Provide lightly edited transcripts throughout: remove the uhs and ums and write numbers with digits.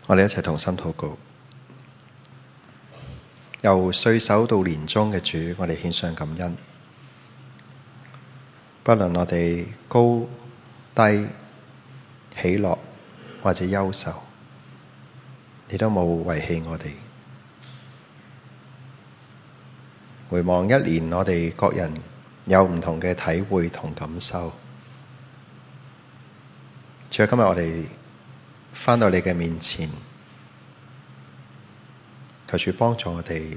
我哋一齊同心禱告。由歲首到年終嘅主，我哋獻上感恩。不論我哋高低、喜樂或者憂愁，你都冇遺棄我哋。回望一年，我哋各人有唔同嘅體會同感受。主啊，今日我哋返到你嘅面前，求主幫助我哋，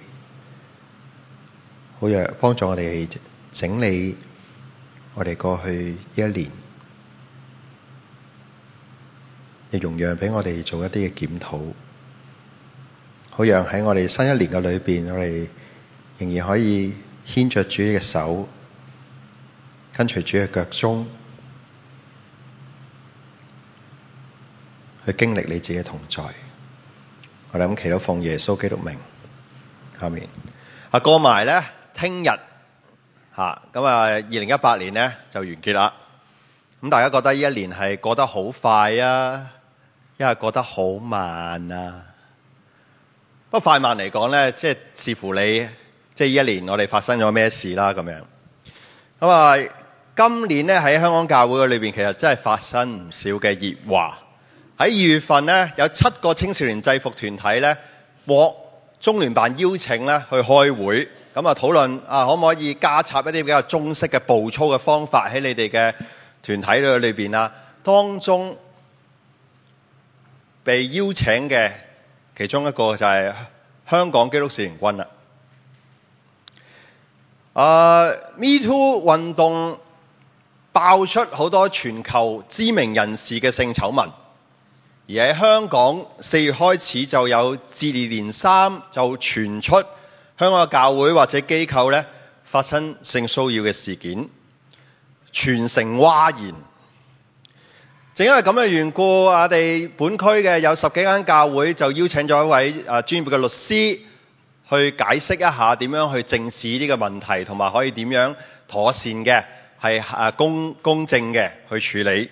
好讓幫助我哋整理我哋過去一年，亦容讓俾我哋做一啲嘅檢討，好讓喺我哋新一年嘅裏邊，我哋仍然可以牽着主嘅手，跟隨主嘅腳蹤，去經歷你自己嘅同在。我哋咁祈禱奉耶穌基督名，阿們。 過埋咧，聽日2018年咧就完結啦。咁大家覺得呢一年係過得好快啊，因為過得好慢啊？不過快慢嚟講咧，即係視乎你即係呢一年我哋發生咗咩事啦咁樣。咁啊，今年咧喺香港教會裏邊，其實真係發生唔少嘅熱話。喺2月份咧，有7個青少年制服團體咧獲中聯辦邀請咧去開會，咁啊討論可唔可以加插一啲比較中式嘅步操嘅方法喺你哋嘅團體裏邊啊。當中被邀請嘅其中一個就係香港基督少年軍啦。Me Too 運動爆出好多全球知名人士嘅性醜聞。而喺香港4月開始就有接連3就傳出香港嘅教會或者機構咧發生性騷擾嘅事件，全城譁然。正因為咁嘅緣故，我哋本區嘅有10幾間教會就邀請咗一位專業嘅律師去解釋一下點樣去正視呢個問題，同埋可以點樣妥善嘅係公正嘅去處理。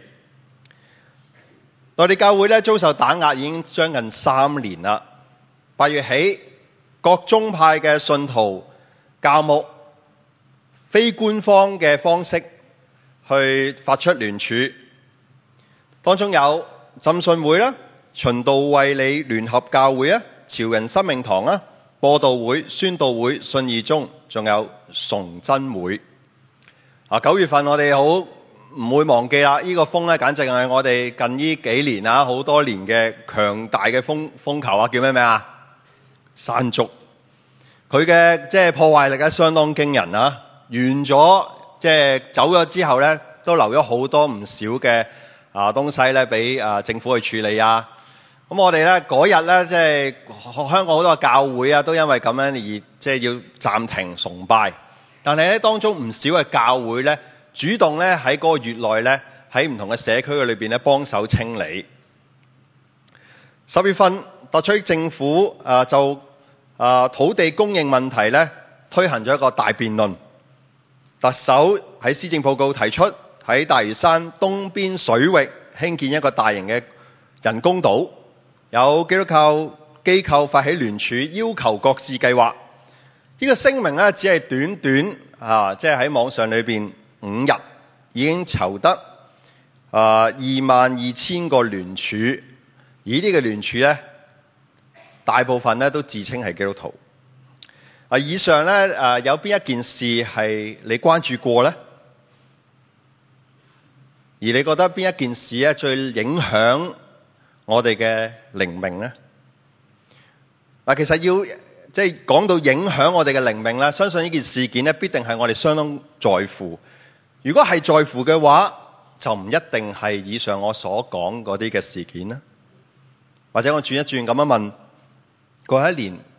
內地教會咧遭受打壓已經將近3年啦。8月起，各宗派嘅信徒、教牧非官方嘅方式去發出聯署，當中有浸信會啦、循道衛理聯合教會啊、潮人生命堂啊、播道會、宣道會、信義宗，仲有崇真會。9月份我哋好唔會忘記啦！呢個風咧，簡直係我哋近呢幾年好多年嘅強大嘅風球啊！叫咩名啊？山竹。佢嘅即係破壞力咧，相當驚人啊！完咗即係走咗之後咧，都留咗好多唔少嘅東西咧，俾政府去處理啊！咁我哋咧嗰日咧，即係香港好多教會啊，都因為咁樣而即係要暫停崇拜。但係咧，當中唔少嘅教會咧，主動咧喺嗰個月內咧，喺唔同嘅社區嘅裏邊咧幫手清理。10月份，特區政府就土地供應問題咧推行咗一個大辯論。特首喺施政報告提出喺大嶼山東邊水域興建一個大型嘅人工島，有基督教機構發起聯署要求擱置計劃。呢個聲明咧只係短短即係喺網上裏邊5日已經籌得22,000個聯署，而呢啲嘅聯署咧大部分咧都自稱係基督徒。以上咧有邊一件事係你關注過咧？而你覺得邊一件事咧最影響我哋嘅靈命咧？其實要即係講到影響我哋嘅靈命咧，相信呢件事件咧必定係我哋相當在乎。如果係在乎嘅話，就唔一定係以上我所講嗰啲嘅事件啦。或者我轉一轉咁樣問，過去一年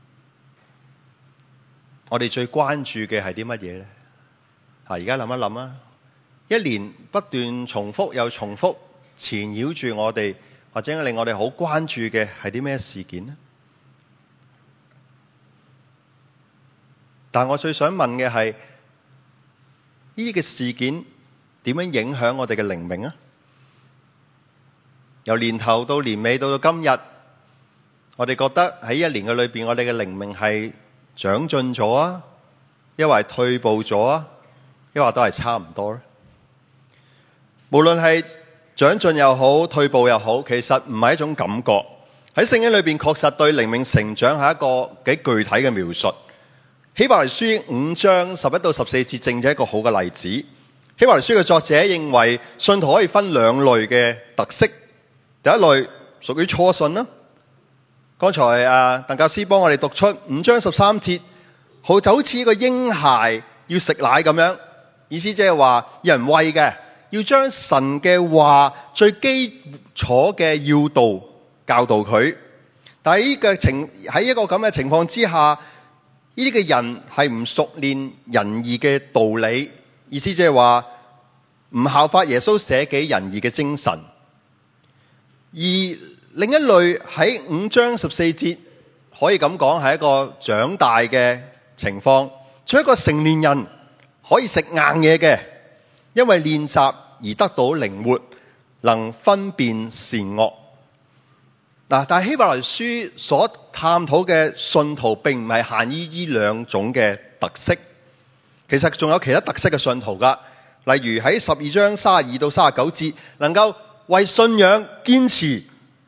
我哋最關注嘅係啲乜嘢咧？而家諗一諗啊，一年不斷重複又重複纏繞住我哋，或者令我哋好關注嘅係啲咩事件呢？但我最想問嘅係，呢個事件點樣影響我哋嘅靈命啊？由年頭到年尾到今日， 我哋覺得喺一年嘅裏邊，我哋嘅靈命係長進咗啊，抑或係退步咗啊，抑或都係差唔多咧？無論係長進又好，退步又好，其實唔係一種感覺。喺聖經裏邊，確實對靈命成長係一個幾具體嘅描述。希伯來書5章11到14節正係一個好嘅例子。希伯來書嘅作者認為信徒可以分兩類嘅特色。第一類屬於初信啦。剛才鄧教師幫我哋讀出5章13節，就好似一個嬰孩要食奶咁樣，意思即係話有人餵嘅，要將神嘅話最基礎嘅要道教導佢。但係喺一個咁嘅情況之下，呢啲嘅人係唔熟練仁義嘅道理，意思即係話唔效法耶穌捨己仁義嘅精神。而另一類喺5章14節，可以咁講係一個長大嘅情況，做一個成年人可以食硬嘢嘅，因為練習而得到靈活，能分辨善惡。但係希伯來書所探討嘅信徒並唔係限於呢兩種嘅特色，其實仲有其他特色嘅信徒㗎。例如喺12章32到39節，能夠為信仰堅持，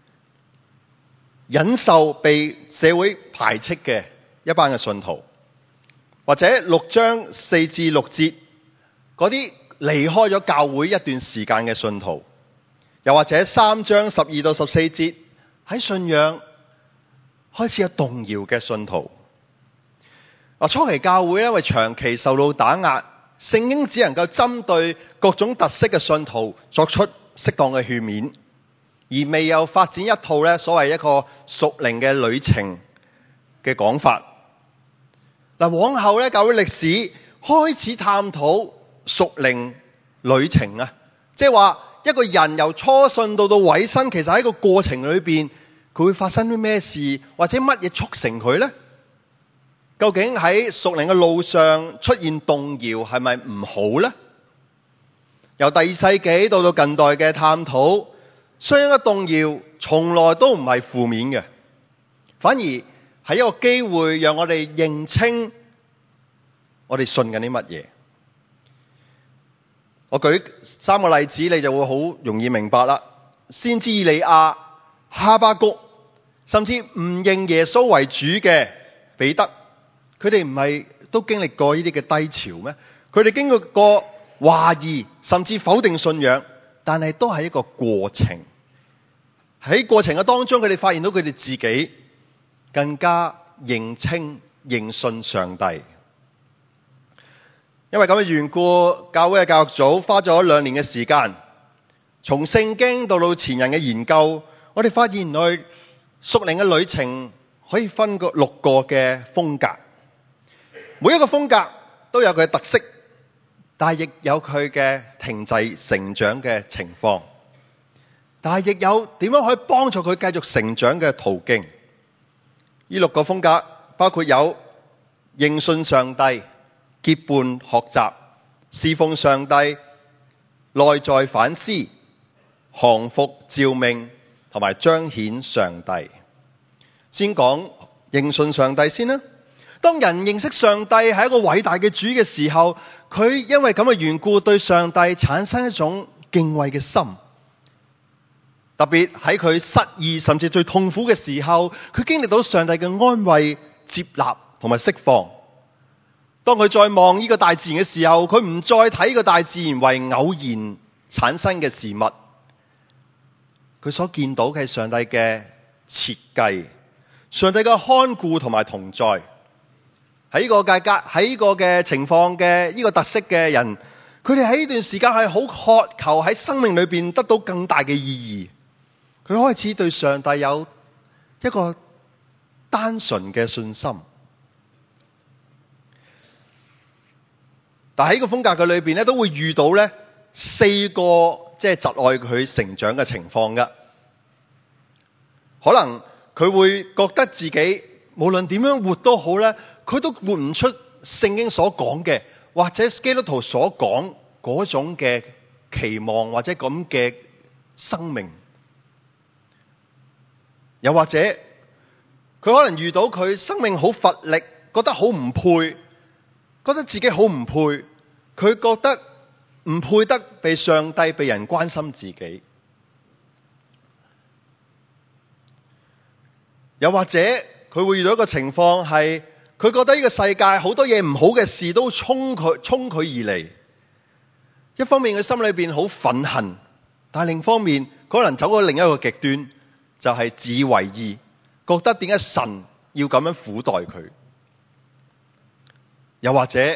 忍受被社會排斥嘅一班嘅信徒，或者6章4至6節嗰啲離開咗教會一段時間嘅信徒，又或者3章12到14節喺信仰開始有動搖嘅信徒。初期教會因為長期受到打壓，聖經只能夠針對各種特色嘅信徒作出適當嘅勸勉，而未有發展一套所謂一個屬靈嘅旅程嘅講法。往後教會歷史開始探討屬靈旅程啊，即係話一個人由初信到尾聲，其實喺個過程裏邊，佢會發生啲咩事，或者乜嘢促成佢呢？究竟喺屬靈嘅路上出現動搖係咪唔好呢？由第2世紀到近代嘅探討，相應嘅動搖從來都唔係負面嘅，反而係一個機會讓我哋認清我哋信緊啲乜嘢。我舉3個例子，你就會好容易明白啦。先知以利亞、哈巴谷，甚至唔認耶穌為主嘅彼得，佢哋唔係都經歷過呢啲嘅低潮咩？佢哋經歷過懷疑，甚至否定信仰，但係都係一個過程。喺過程嘅當中，佢哋發現到佢哋自己更加認清、認信上帝。因為咁嘅緣故，教會嘅教育組花咗2年嘅時間，從聖經到前人嘅研究，我哋發現原來屬靈嘅旅程可以分個6個嘅風格，每一個風格都有佢嘅特色，但係亦有佢嘅停滯成長嘅情況，但係亦有點樣可以幫助佢繼續成長嘅途徑。呢6個風格包括有認信上帝、結伴學習、侍奉上帝、內在反思、降服召命同埋彰顯上帝。先講認信上帝先啦。當人認識上帝係一個偉大嘅主嘅時候，佢因為咁嘅緣故對上帝產生一種敬畏嘅心。特別喺佢失意甚至最痛苦嘅時候，佢經歷到上帝嘅安慰、接納同埋釋放。當佢再望呢個大自然嘅時候，佢唔再睇呢個大自然為偶然產生嘅事物，佢所見到嘅係上帝嘅設計、上帝嘅看顧同埋同在。喺呢個喺呢個嘅情況嘅呢個特色嘅人，佢哋喺呢段時間係好渴求喺生命裏邊得到更大嘅意義。佢開始對上帝有一個單純嘅信心。但喺呢個風格嘅裏邊都會遇到4個即係窒礙佢成長嘅情況㗎。可能佢會覺得自己無論點樣活都好佢都活唔出聖經所講嘅，或者基督徒所講嗰種嘅期望或者咁嘅生命。又或者佢可能遇到佢生命好乏力，覺得好唔配，覺得自己好唔配，佢覺得唔配得被上帝、被人關心自己。又或者佢會遇到一個情況係，佢覺得呢個世界好多嘢唔好嘅事都衝佢而嚟。一方面佢心裏邊好憤恨，但係另一方面佢可能走過另一個極端，就係自以為義，覺得點解神要咁樣苦待佢？又或者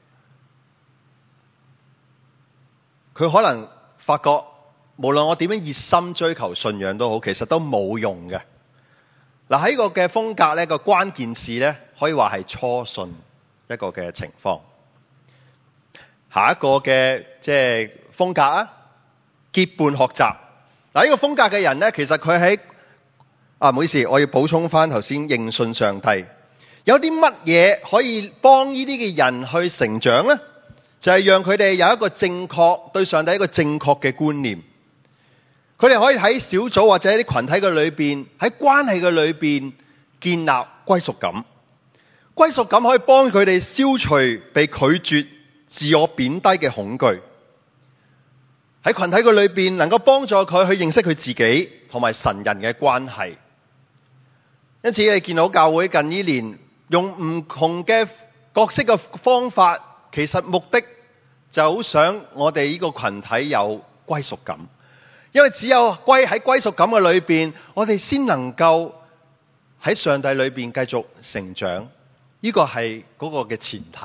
佢可能發覺，無論我點樣熱心追求信仰都好，其實都冇用嘅。嗱，喺個嘅風格呢個關鍵字呢，可以話係初信一個嘅情況。下一個嘅即係風格啊，結伴學習。嗱，呢個風格嘅人呢，其實佢喺唔好意思，我要補充翻頭先認信上帝。有啲乜嘢可以幫呢啲嘅人去成長呢？就係讓佢哋有一個正確對上帝一個正確嘅觀念。佢哋可以喺小組或者喺啲群體嘅裏邊，喺關係嘅裏邊建立歸屬感。歸屬感可以幫佢哋消除被拒絕、自我貶低嘅恐懼。喺群體嘅裏邊，能夠幫助佢去認識佢自己同埋神人嘅關係。因此，你見到教會近呢年用唔同嘅角色嘅方法，其實目的就好想我哋呢個群體有歸屬感。因為只有喺歸屬感嘅裏邊，我哋先能夠喺上帝裏邊繼續成長。呢個係嗰個嘅前提。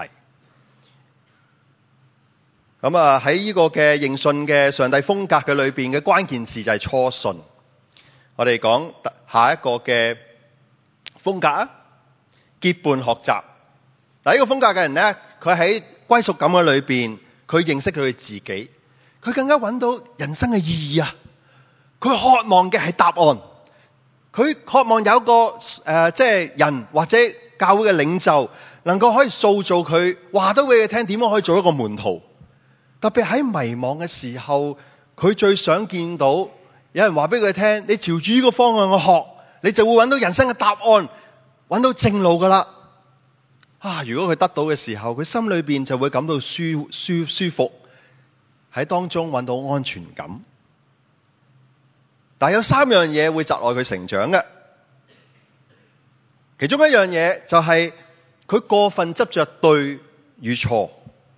咁喺呢個嘅認信嘅上帝風格嘅裏邊嘅關鍵字就係初信。我哋講下一個嘅風格啊，結伴學習。嗱，呢個風格嘅人呢，佢喺歸屬感嘅裏邊，佢認識佢自己。佢更加揾到人生嘅意義啊！佢渴望嘅係答案，佢渴望有一個即係人或者教會嘅領袖，能夠可以塑造佢，話到俾佢聽點樣可以做一個門徒。特別喺迷茫嘅時候，佢最想見到有人話俾佢聽，你朝住呢個方向去學，你就會揾到人生嘅答案，揾到正路噶啦。如果佢得到嘅時候，佢心裏邊就會感到舒服。喺當中揾到安全感，但係有3樣嘢會窒礙佢成長嘅。其中一樣嘢就係佢過分執着對與錯。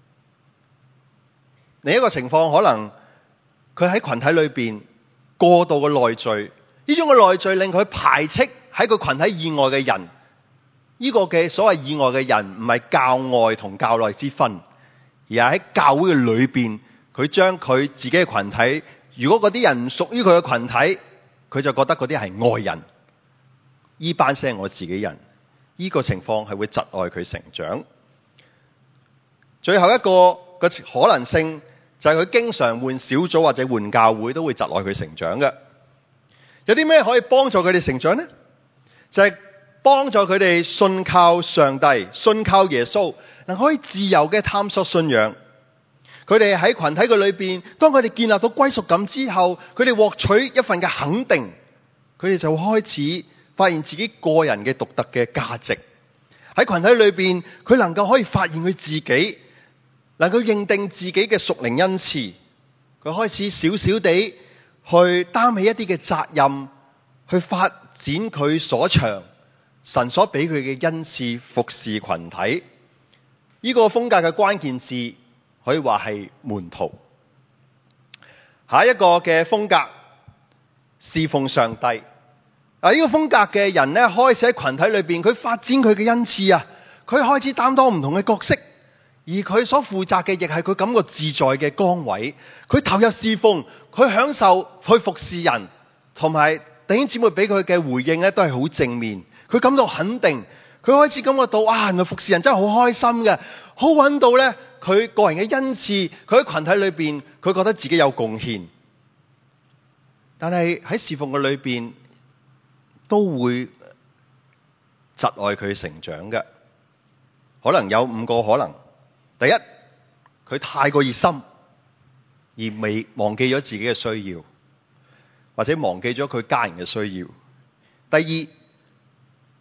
另一個情況可能佢喺群體裏邊過度嘅內聚，呢種嘅內聚令佢排斥喺佢群體以外嘅人。呢個嘅所謂以外嘅人唔係教外同教內之分，而係喺教會嘅裏邊。佢將佢自己嘅群體，如果嗰啲人唔屬於佢嘅群體，佢就覺得嗰啲係外人。呢班先係我自己人。呢個情況係會窒礙佢成長。最後一個可能性就係佢經常換小組或者換教會，都會窒礙佢成長嘅。有啲咩可以幫助佢哋成長呢？就係幫助佢哋信靠上帝，信靠耶穌，能可以自由嘅探索信仰。佢哋喺群體嘅裏邊，當佢哋建立到歸屬感之後，佢哋獲取一份嘅肯定，佢哋就開始發現自己個人嘅獨特嘅價值。喺群體裏邊，佢能夠可以發現佢自己，能夠認定自己嘅屬靈恩賜。佢開始少少地去擔起一啲嘅責任，去發展佢所長，神所俾佢嘅恩賜，服侍群體。呢個風格嘅關鍵字可以話係門徒。下一個嘅風格，侍奉上帝。呢個風格嘅人呢，開始喺群體裏邊，佢發展佢嘅恩賜啊，佢開始擔當唔同嘅角色，而佢所負責嘅亦係佢感覺自在嘅崗位。佢投入侍奉，佢享受去服侍人，同埋弟兄姊妹俾佢嘅回應呢，都係好正面。佢感到肯定，佢開始感覺到原來服侍人真係好開心嘅，好揾到呢。佢個人嘅恩賜，佢喺群體裏邊，佢覺得自己有貢獻。但係喺侍奉嘅裏邊，都會窒礙佢成長嘅。可能有5個可能。第一，佢太過熱心，而未忘記咗自己嘅需要，或者忘記咗佢家人嘅需要。第二，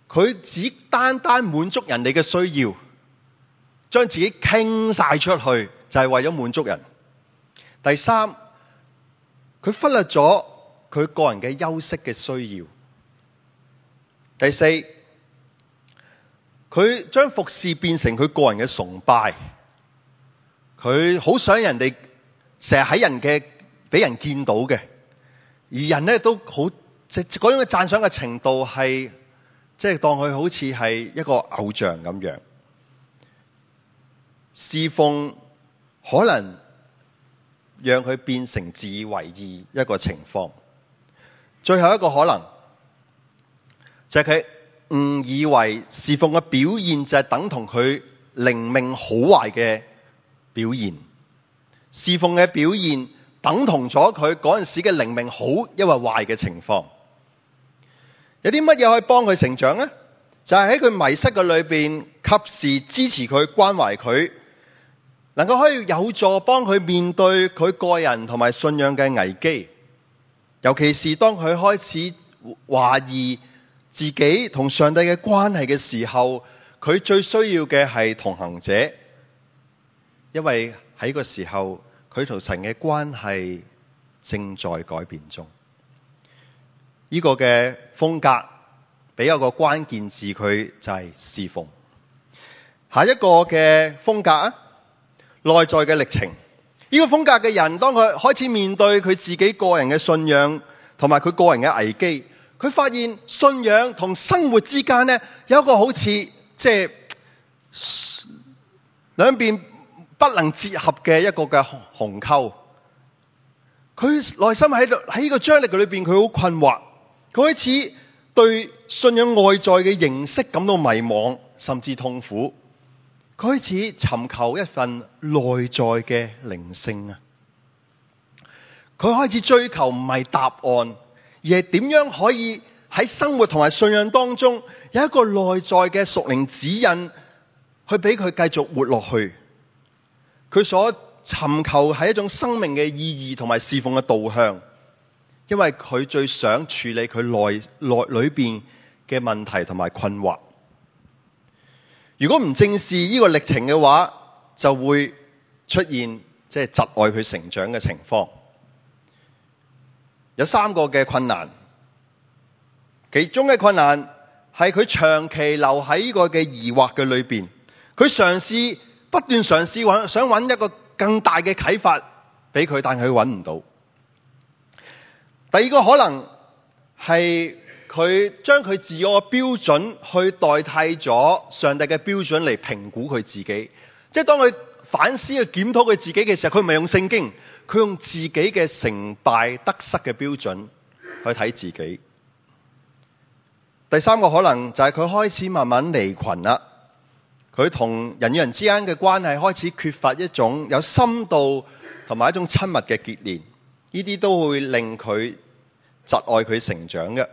佢只單單滿足人哋嘅需要，將自己傾晒出去，就係為咗滿足人。第三，佢忽略咗佢個人嘅休息嘅需要。第四，佢將服侍變成佢個人嘅崇拜，佢好想人哋成日喺人嘅俾人見到嘅，而人咧都好即係嗰種嘅讚賞嘅程度係即係當佢好似係一個偶像咁樣。侍奉可能讓佢變成自以為義一個情況。最後一個可能就係佢誤以為侍奉嘅表現就係等同佢靈命好壞嘅表現。侍奉嘅表現等同咗佢嗰陣時嘅靈命好抑或壞嘅情況。有啲乜嘢可以幫佢成長呢？就係喺佢迷失嘅裏邊，及時支持佢、關懷佢，能夠可以有助幫佢面對佢個人同埋信仰嘅危機。尤其是當佢開始懷疑自己同上帝嘅關係嘅時候，佢最需要嘅係同行者，因為喺個時候佢同神嘅關係正在改變中。呢個嘅風格俾一個關鍵字佢，就係侍奉。下一個嘅風格啊，內在嘅歷程。呢個風格嘅人，當佢開始面對佢自己個人嘅信仰同埋佢個人嘅危機，佢發現信仰同生活之間呢，有一個好似即係兩邊不能結合嘅一個嘅鴻溝。佢內心喺呢個張力嘅裏邊，佢好困惑。佢開始對信仰外在嘅形式感到迷惘，甚至痛苦。佢開始尋求一份內在嘅靈性啊！佢開始追求唔係答案，而係點樣可以喺生活同埋信仰當中有一個內在嘅屬靈指引，去俾佢繼續活落去。佢所尋求係一種生命嘅意義同埋侍奉嘅導向，因為佢最想處理佢內裏邊嘅問題同埋困惑。如果唔正視呢個歷程嘅話，就會出現即係窒礙佢成長嘅情況。有3個嘅困難，其中嘅困難係佢長期留喺呢個嘅疑惑嘅裏邊，佢不斷嘗試想揾一個更大嘅啟發俾佢，但係佢揾唔到。第二個可能係佢將佢自我嘅標準去代替咗上帝嘅標準嚟評估佢自己。即係當佢反思去檢討佢自己嘅時候，佢唔係用聖經，佢用自己嘅成敗得失嘅標準去睇自己。第3個可能就係佢開始慢慢離群啦，佢同人與人之間嘅關係開始缺乏一種有深度同埋一種親密嘅結連，呢啲都會令佢窒礙佢成長嘅。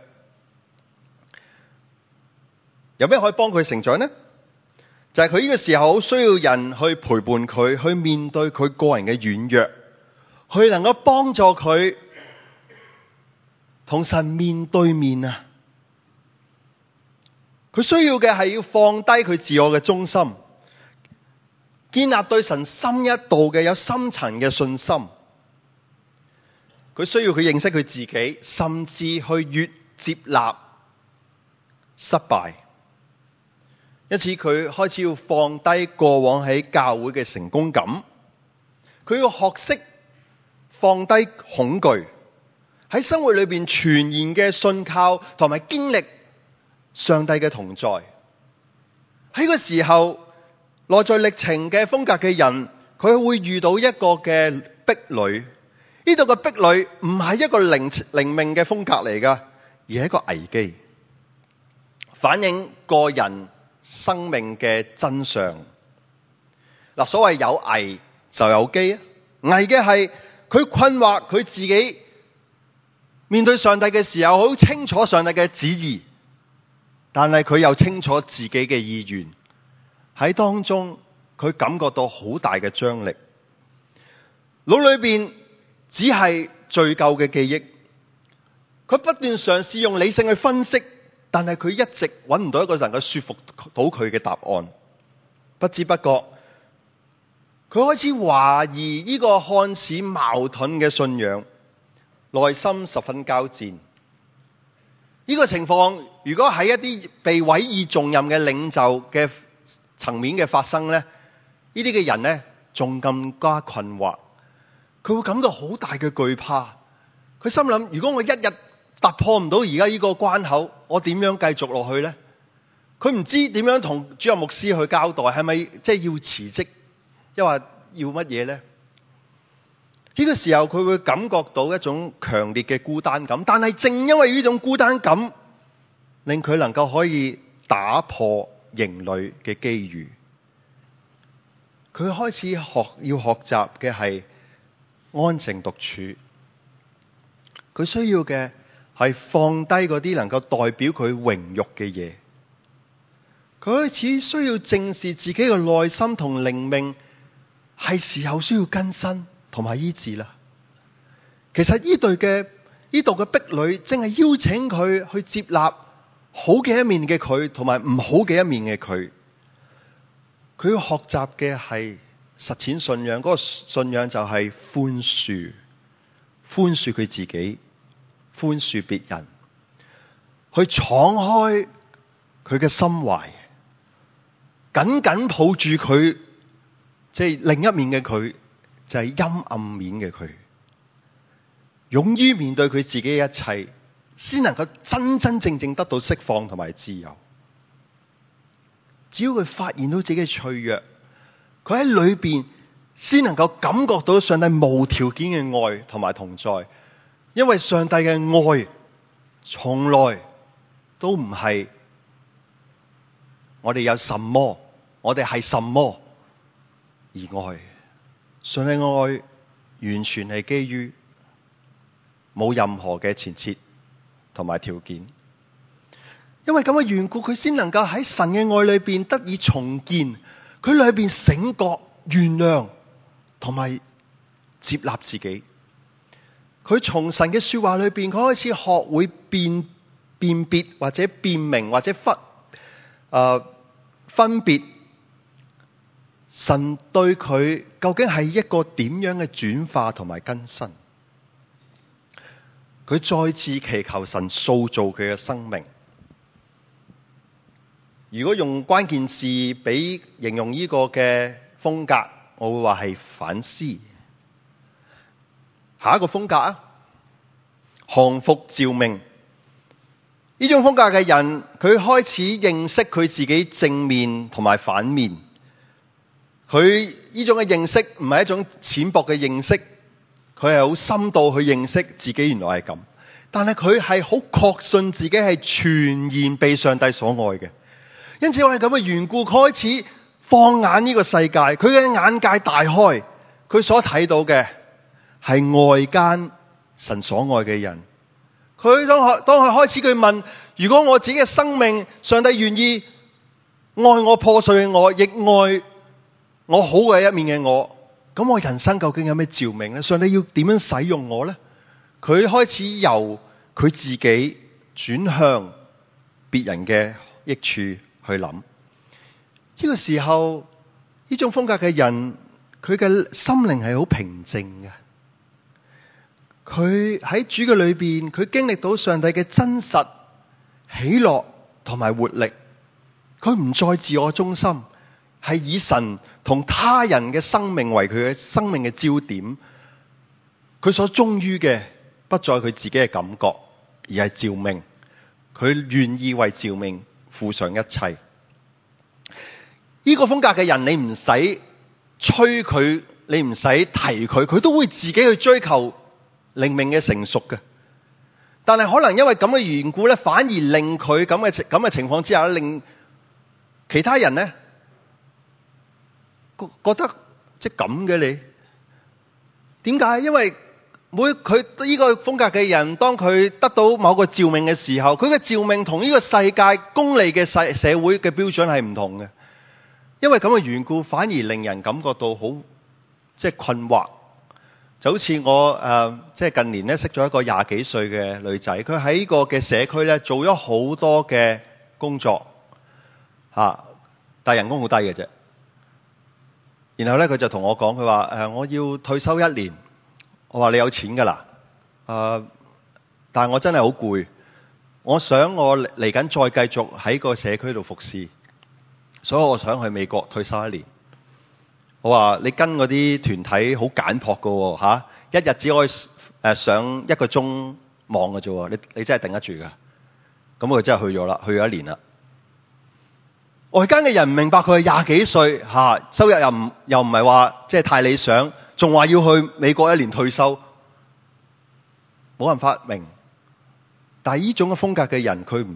有咩可以幫佢成長呢？就係佢呢個時候好需要人去陪伴佢，去面對佢個人嘅軟弱，去能夠幫助佢同神面對面啊！佢需要嘅係要放低佢自我嘅中心，建立對神深一度嘅有深層嘅信心。佢需要佢認識佢自己，甚至去越接納失敗。因此佢開始要放低過往喺教會嘅成功感，佢要學識放低恐懼，喺生活裏邊全然嘅信靠同埋經歷上帝嘅同在。喺個時候，內在歷程嘅風格嘅人，佢會遇到一個嘅壁壘。呢度嘅壁壘唔係一個靈命嘅風格嚟㗎，而係一個危機，反映個人生命嘅真相。嗱，所謂有危就有機啊！危嘅係佢困惑佢自己，面對上帝嘅時候好清楚上帝嘅旨意，但係佢又清楚自己嘅意願，喺當中佢感覺到好大嘅張力，腦裏邊只係罪疚嘅記憶，佢不斷嘗試用理性去分析， 但係佢一直揾唔到一個能夠說服到佢嘅答案。不知不覺，佢開始懷疑呢個看似矛盾嘅信仰，內心十分交戰。呢個情況如果喺一啲被委以重任嘅領袖嘅層面嘅發生呢，呢啲嘅人呢仲更加困惑，佢會感到好大嘅懼怕。佢心諗，如果我一日突破唔到而家呢個關口，我點樣繼續落去呢？佢唔知點樣同主任牧師去交代，係咪即係要辭職，又話要乜嘢呢？呢個時候佢會感覺到一種強烈嘅孤單感，但係正因為呢種孤單感，令佢能夠可以打破營壘嘅機遇。佢開始要學習嘅係安靜獨處。佢需要嘅係放低嗰啲能夠代表佢榮辱嘅嘢。佢開始需要正視自己嘅內心同靈命，係時候需要更新同埋醫治啦。其實呢度嘅壁壘正係邀請佢去接納好嘅一面嘅佢，同埋唔好嘅一面嘅佢。佢要學習嘅係實踐信仰，嗰個信仰就係寬恕佢自己，寬恕別人，去敞開佢嘅心懷，緊緊抱住佢，即係另一面嘅佢，就係陰暗面嘅佢，勇於面對佢自己嘅一切，先能夠真真正正得到釋放同埋自由。只要佢發現到自己嘅脆弱，佢喺裏邊先能夠感覺到上帝無條件嘅愛同埋同在。因為上帝嘅愛從來都唔係我哋有什麼，我哋係什麼而愛。上帝嘅愛完全係基於冇任何嘅前設同埋條件。因為咁嘅緣故，佢先能夠喺神嘅愛裏邊得以重建，佢裏邊醒覺、原諒同埋接納自己。佢從神嘅說話裏邊，佢開始學會辨別或者辨明或者分別神對佢究竟係一個點樣嘅轉化同埋更新。佢再次祈求神塑造佢嘅生命。如果用關鍵字俾形容呢個嘅風格，我會話係反思。下一個風格啊，降服召命。呢種風格嘅人，佢開始認識佢自己正面同埋反面。佢呢種嘅認識唔係一種淺薄嘅認識，佢係好深度去認識自己原來係咁。但係佢係好確信自己係全然被上帝所愛嘅。因此，因為咁嘅緣故，佢開始放眼呢個世界，佢嘅眼界大開，佢所睇到嘅係外間神所愛嘅人。佢當佢開始佢問：如果我自己嘅生命，上帝願意愛我破碎嘅我，亦愛我好嘅一面嘅我，咁我人生究竟有咩召命呢？上帝要點樣使用我呢？佢開始由佢自己轉向別人嘅益處去諗。呢個時候，呢種風格嘅人，佢嘅心靈係好平靜嘅。佢喺主嘅裏邊，佢經歷到上帝嘅真實、喜樂同埋活力。佢唔再自我中心，係以神同他人嘅生命為佢嘅生命嘅焦點。佢所忠於嘅不再佢自己嘅感覺，而係召命。佢願意為召命付上一切。呢個風格嘅人，你唔使催佢，你唔使提佢，佢都會自己去追求靈命嘅成熟嘅。但係可能因為咁嘅緣故咧，反而令佢咁嘅情況之下，令其他人咧覺得即係咁嘅你點解？因為佢呢個風格嘅人，當佢得到某個召命嘅時候，佢嘅召命同呢個世界功利嘅社會嘅標準係唔同嘅。因為咁嘅緣故，反而令人感覺到好即係困惑， 就好似我即係近年咧識咗一個20幾歲嘅女仔，佢喺呢個嘅社區咧做咗好多嘅工作但係人工好低嘅啫。然後咧佢就同我講，佢話我要退休1年。我話你有錢㗎啦，但係我真係好攰，我想我嚟緊再繼續喺個社區度服侍，所以我想去美國退休1年。我話你跟嗰啲團體好簡樸㗎喎，一日只可以上1個鐘網㗎啫喎，你真係頂得住㗎。咁佢真係去咗啦，去咗1年啦。外間嘅人唔明白佢係20幾歲收入又唔係話即係太理想，仲話要去美國1年退休，冇辦法明。但係呢種嘅風格嘅人，佢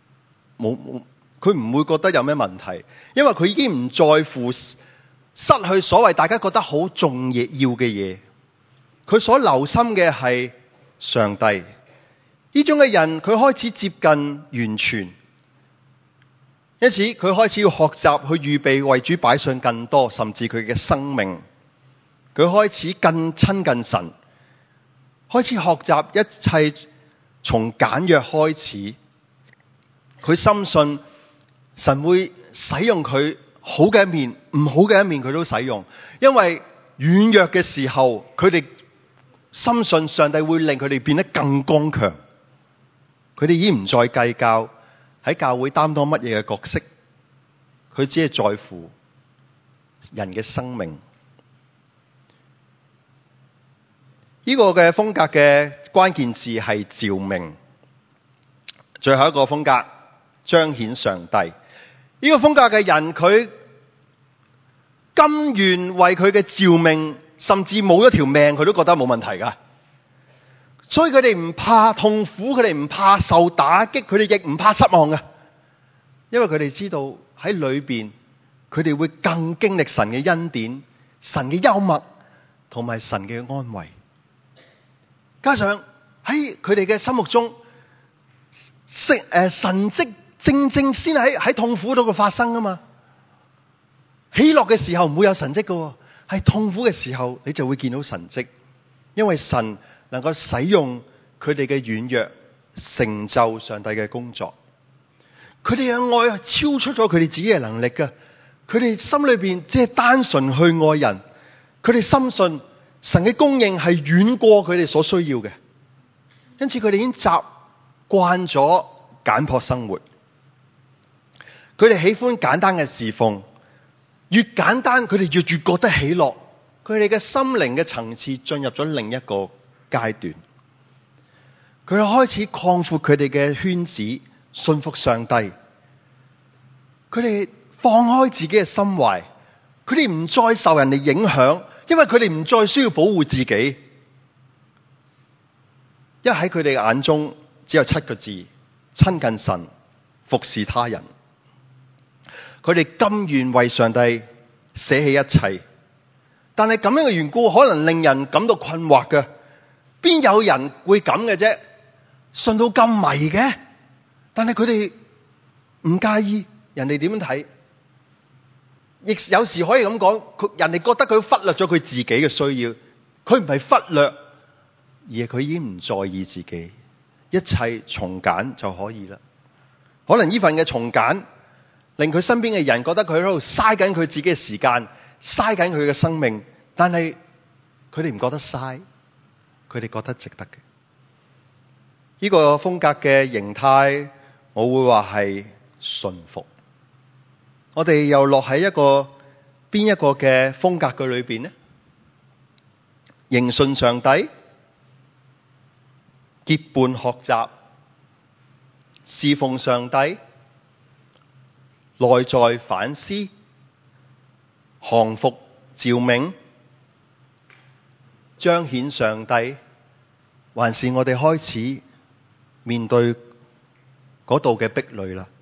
唔會覺得有咩問題，因為佢已經唔在乎失去所謂大家覺得好重要嘅嘢，佢所留心嘅係上帝。呢種嘅人，佢開始接近完全，因此佢開始要學習去預備為主擺上更多，甚至佢嘅生命。佢開始更親近神，開始學習一切從簡約開始。佢深信神會使用佢好嘅一面，唔好嘅一面佢都使用。因為軟弱嘅時候，佢哋深信上帝會令佢哋變得更剛強。佢哋已經唔再計較喺教會擔當乜嘢嘅角色，佢只係在乎人嘅生命。呢個嘅風格嘅關鍵字係召命。最後一個風格，彰顯上帝。呢個風格嘅人，佢甘願為佢嘅召命，甚至冇一條命佢都覺得冇問題噶。所以佢哋唔怕痛苦，佢哋唔怕受打擊，佢哋亦唔怕失望嘅。因為佢哋知道喺裏邊，佢哋會更經歷神嘅恩典、神嘅幽默同埋神嘅安慰。加上喺佢哋嘅心目中，神蹟正先喺痛苦度發生啊嘛。喜樂嘅時候唔會有神蹟㗎，係痛苦嘅時候你就會見到神蹟，因為神能夠使用佢哋嘅軟弱，成就上帝嘅工作。佢哋嘅愛超出咗佢哋自己嘅能力㗎，佢哋心裏邊只係單純去愛人，佢哋深信神嘅供應係遠過佢哋所需要嘅，因此佢哋已經習慣咗簡樸生活。佢哋喜歡簡單嘅侍奉，越簡單佢哋越覺得喜樂。佢哋嘅心靈嘅層次進入咗另一個階段，佢哋開始擴闊佢哋嘅圈子，信服上帝。佢哋放開自己嘅心懷，佢哋唔再受人哋影響，因為佢哋唔再需要保護自己。因為喺佢哋眼中只有7個字：親近神，服侍他人。佢哋甘願為上帝捨棄一切。但係咁樣嘅緣故，可能令人感到困惑嘅。邊有人會咁嘅啫？信到咁迷嘅，但係佢哋唔介意人哋點樣睇，亦有時可以咁講，人哋覺得佢忽略咗佢自己嘅需要，佢唔係忽略，而係佢已經唔在意自己，一切從簡就可以啦。可能呢份嘅從簡，令佢身邊嘅人覺得佢喺度嘥緊佢自己嘅時間，嘥緊佢嘅生命，但係佢哋唔覺得嘥，佢哋覺得值得嘅。呢個風格嘅形態，我會話係順服。我哋又落喺邊一個嘅風格嘅裏邊呢？認信上帝，結伴學習，侍奉上帝，內在反思，降服召命，彰顯上帝，還是我哋開始面對嗰度嘅壁壘啦？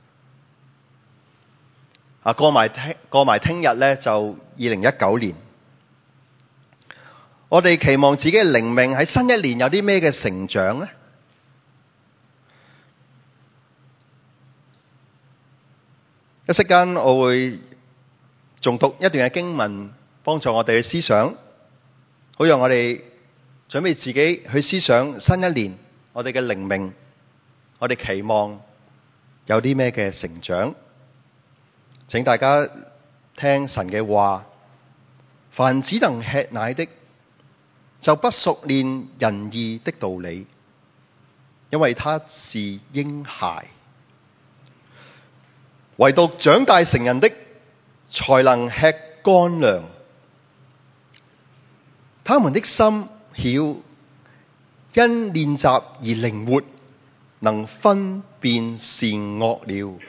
過埋聽日咧就2019年，我哋期望自己嘅靈命喺新一年有啲咩嘅成長呢？一息間我會重讀一段嘅經文，幫助我哋嘅思想，好讓我哋準備自己去思想新一年我哋嘅靈命，我哋期望有啲咩嘅成長。請大家聽神嘅話，凡只能吃奶的，就不熟練仁義的道理，因為他是嬰孩。唯獨長大成人的，才能吃乾糧。他們的心曉，因練習而靈活，能分辨善惡了。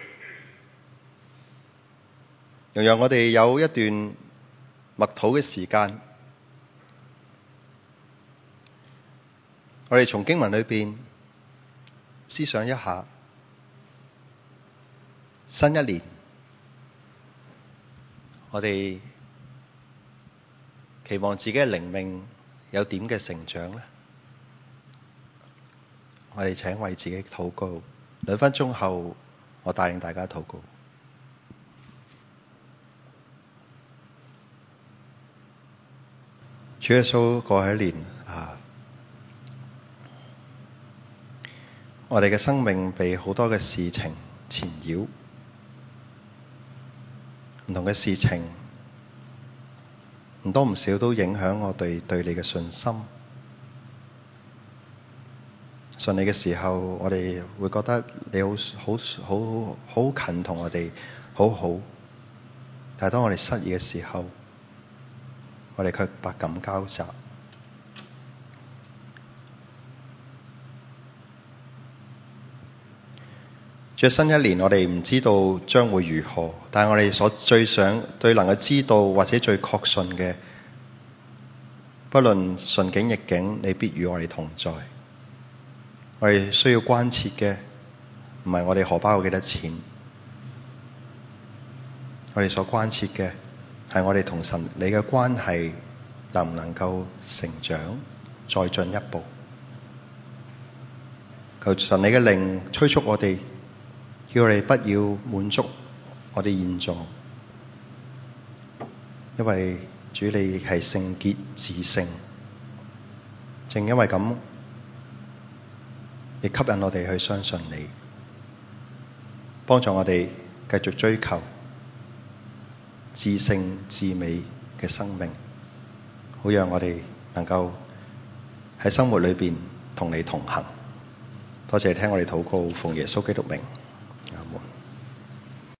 讓我哋有一段默禱嘅時間，我哋從經文裏邊思想一下新一年，我哋期望自己嘅靈命有點嘅成長呢？我哋請為自己禱告，2分鐘後我帶領大家禱告。主耶穌，過去一年我哋嘅生命被好多嘅事情纏繞，唔同嘅事情唔多唔少都影響我哋對你嘅信心。信你嘅時候，我哋會覺得你好近同我哋好好，但係當我哋失意嘅時候，我哋卻百感交集。在新一年，我哋唔知道將會如何，但係我哋最能夠知道或者最確信嘅，不論順境逆境，你必與我哋同在。我哋需要關切嘅唔係我哋荷包有幾多錢，我哋所關切嘅係我哋同神你嘅關係能唔能夠成長，再進一步。求神你嘅靈催促我哋，叫我哋不要滿足我哋現狀，因為主你係聖潔至聖，正因為咁，亦吸引我哋去相信你，幫助我哋繼續追求至聖至美嘅生命，好讓我哋能夠喺生活裏邊同你同行。多謝聽我哋禱告，奉耶穌基督名。